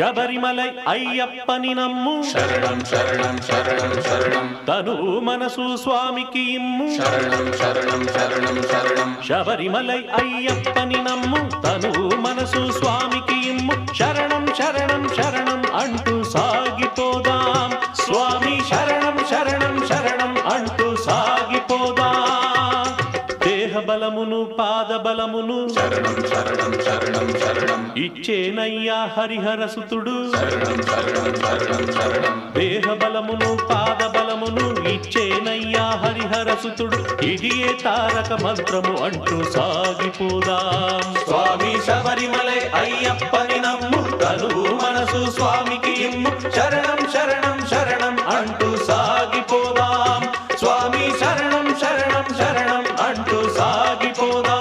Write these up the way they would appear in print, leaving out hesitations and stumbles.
శబరిమలై అయ్యప్పని నమ్ము శరణం శరణం శరణం శరణం తను మనసు స్వామికి ఇమ్ము శరణం శరణం శరణం శరణం శబరిమలై అయ్యప్పని నమ్ము తను మనసు స్వామికి ఇమ్ము శరణం శరణం శరణం అంటూ సాగిపోదాం స్వామి శరణం శరణం శరణం అంటూ సాగిపోదాం దేహ బలమును పాద బలమును శరణం శరణం శరణం శరణం ఇచ్చేనయ్యా హరిహరసుతుడు శరణం శరణం శరణం శరణం దేహ బలమును పాద బలమును ఇచ్చేనయ్యా హరిహరసుతుడు ఇదియే తారక మంత్రము అంటూ సాగిపోదాం స్వామి శబరిమలై అయ్యప్పని నమ్ము తను మనసు స్వామికి ఇమ్ము శరణం శరణం శరణం అంటూ సాగిపోదాం స్వామి శరణం శరణం శరణం అంటూ సాగిపోదాం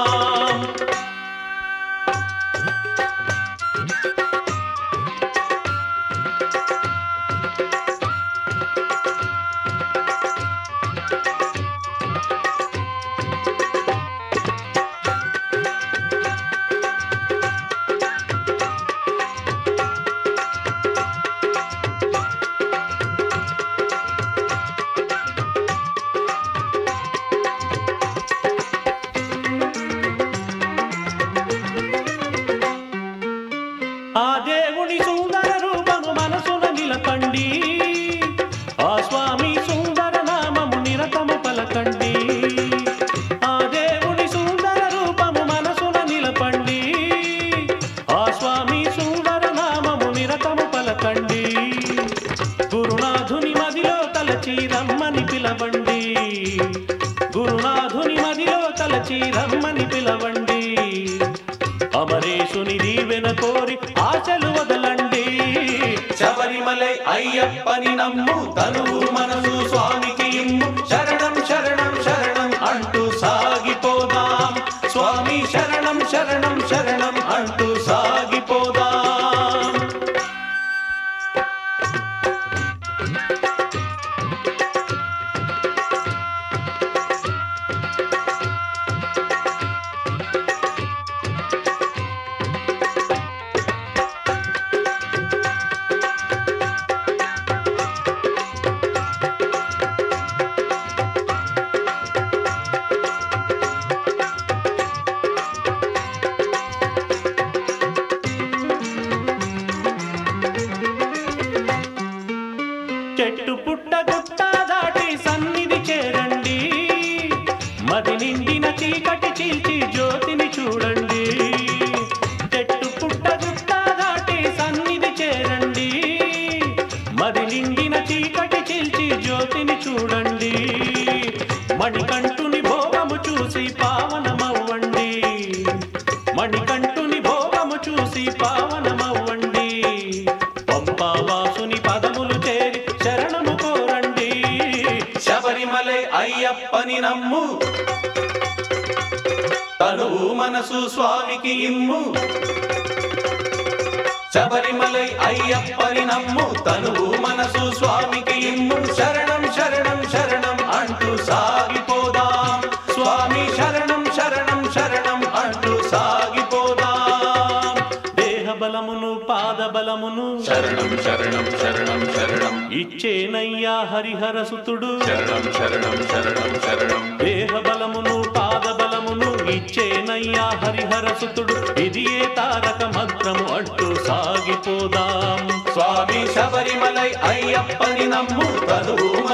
ఆ దేవుని సుందర రూపము మనసున నిలకండి ఆ స్వామి సుందర నామము నిరతము పలకండి ఆ దేవుని సుందర రూపము మనసున నిలపండి ఆ స్వామి సుందర నామము నిరతము పలకండి గురునాథుని మదిలో తలచి రమ్మని పిలవండి గురునాథుని మదిలో తలచి రమ్మని పిలవండి అమరేశుని దీవెన కోరి ఆశలు వదలండి శబరిమలై అయ్యప్పని నమ్ము తను మనసు స్వామికి ఇమ్ము శరణం శరణం శరణం అంటూ సాగిపోదాం స్వామి శరణం శరణం శరణం అంటూ సాగిపోదాం చెట్టు పుట్ట గుట్ట దాటి సన్నిధి చేరండి మది నిండిన చీకటి చీల్చి జ్యోతిని చూడండి చెట్టు పుట్ట గుట్ట దాటి సన్నిధి చేరండి మది నిండిన చీకటి చీల్చి జ్యోతిని చూడండి మణికంఠుని భోగము చూసి పావనమవ్వండి మణికంఠుని భోగము చూసి పావనమవ్వండి పంపావాసుని పదములు చేరి శరణము కోరండి శబరిమలై అయ్యప్పని నమ్ము తను మనసు స్వామికి ఇమ్ము శబరిమలై అయ్యప్పని నమ్ము తను మనసు స్వామికి ఇమ్ము శరణం శరణం శరణం అంటూ సాగిపోదాం స్వామి శరణం శరణం శరణం అంటూ సాగిపోదాం దేహ బలమును పాద బలమును శరణం శరణం శరణం శరణం ఇచ్చేనయ్యా హరిహరసుతుడు శరణం శరణం శరణం శరణం దేహ బలమును పాద బలమును ఇచ్చేనయ్యా హరిహరసుతుడు ఇదియే తారక మంత్రము అంటూ సాగిపోదాం స్వామి శబరిమలై అయ్యప్పని నమ్ము తను